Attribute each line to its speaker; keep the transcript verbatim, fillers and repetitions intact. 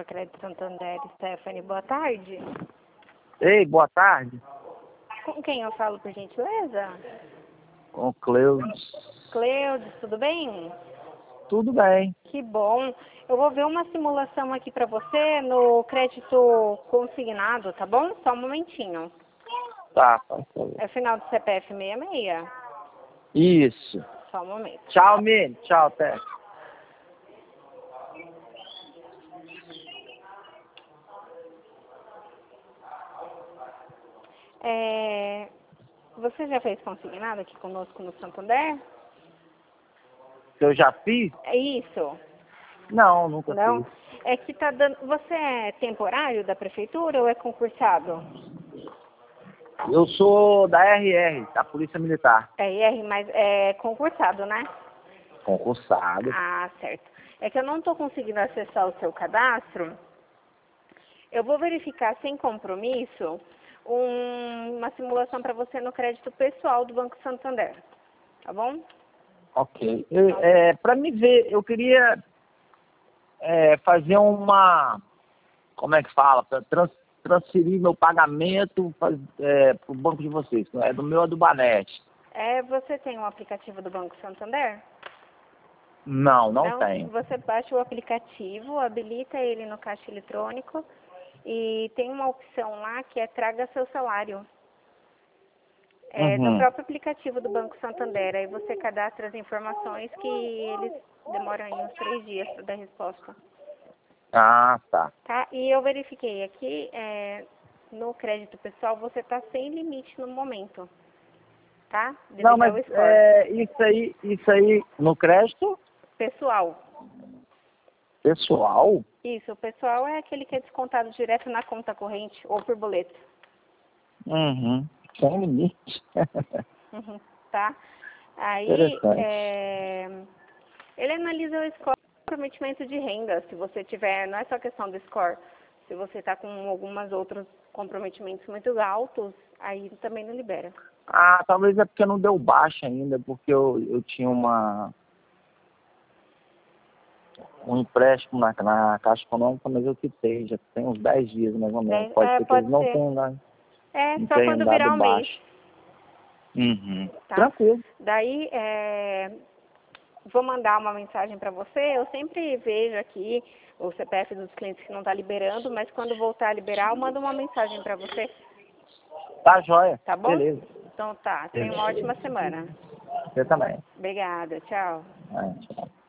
Speaker 1: Banco Crédito Santander, Stephanie, boa tarde.
Speaker 2: Ei, boa tarde.
Speaker 1: Com quem eu falo, por gentileza?
Speaker 2: Com o Cleudes.
Speaker 1: Cleudes, tudo bem?
Speaker 2: Tudo bem.
Speaker 1: Que bom. Eu vou ver uma simulação aqui para você no crédito consignado, tá bom? Só um momentinho.
Speaker 2: Tá, por favor.
Speaker 1: É final do C P F sessenta e seis?
Speaker 2: Isso.
Speaker 1: Só um momento.
Speaker 2: Tchau, Mini. Tchau, até.
Speaker 1: É... Você já fez consignado aqui conosco no Santander?
Speaker 2: Que eu já fiz?
Speaker 1: É isso?
Speaker 2: Não, nunca
Speaker 1: Não?
Speaker 2: fiz.
Speaker 1: É que tá dando... Você é temporário da prefeitura ou é concursado?
Speaker 2: Eu sou da R R, da Polícia Militar.
Speaker 1: É I R, mas é concursado, né?
Speaker 2: Concursado.
Speaker 1: Ah, certo. É que eu não estou conseguindo acessar o seu cadastro. Eu vou verificar sem compromisso um- uma simulação para você no crédito pessoal do Banco Santander. Tá bom?
Speaker 2: Ok. Eu, é, para me ver, eu queria é, fazer uma... Como é que fala? Pra trans, transferir meu pagamento para é, o banco de vocês. É do meu, é do Banete.
Speaker 1: É, você tem um aplicativo do Banco Santander?
Speaker 2: Não, não tenho.
Speaker 1: Você baixa o aplicativo, habilita ele no caixa eletrônico e tem uma opção lá que é traga seu salário. É no
Speaker 2: Uhum.
Speaker 1: próprio aplicativo do Banco Santander. Aí você cadastra as informações que eles demoram aí uns três dias para dar resposta.
Speaker 2: Ah, tá.
Speaker 1: Tá? E eu verifiquei aqui, é, no crédito pessoal, você está sem limite no momento. Tá? Devido
Speaker 2: Não, mas
Speaker 1: ao score.
Speaker 2: é, isso aí, isso aí no crédito
Speaker 1: Pessoal.
Speaker 2: pessoal?
Speaker 1: Isso, o pessoal é aquele que é descontado direto na conta corrente ou por boleto.
Speaker 2: Uhum. Sem limite.
Speaker 1: Uhum, tá? Aí,
Speaker 2: Interessante.
Speaker 1: é, ele analisa o score de comprometimento de renda. Se você tiver, não é só questão do score. Se você está com algumas outros comprometimentos muito altos, aí também não libera.
Speaker 2: Ah, talvez é porque não deu baixa ainda, porque eu, eu tinha uma um empréstimo na, na Caixa Econômica, mas eu quitei, já tem uns dez dias mais ou menos.
Speaker 1: Dez-
Speaker 2: Pode
Speaker 1: é,
Speaker 2: ser que eles
Speaker 1: pode
Speaker 2: não
Speaker 1: ser.
Speaker 2: tenham dado,
Speaker 1: É,
Speaker 2: não
Speaker 1: só
Speaker 2: tenham
Speaker 1: quando
Speaker 2: dado
Speaker 1: virar o mês.
Speaker 2: baixa. Uhum.
Speaker 1: Tá?
Speaker 2: Tranquilo.
Speaker 1: Daí, é, vou mandar uma mensagem para você. Eu sempre vejo aqui o C P F dos clientes que não está liberando, mas quando voltar a liberar, eu mando uma mensagem para você.
Speaker 2: Tá joia.
Speaker 1: Tá bom?
Speaker 2: Beleza.
Speaker 1: Então tá. Tenha uma ótima semana.
Speaker 2: Você também.
Speaker 1: Obrigada. Tchau.
Speaker 2: É, tchau.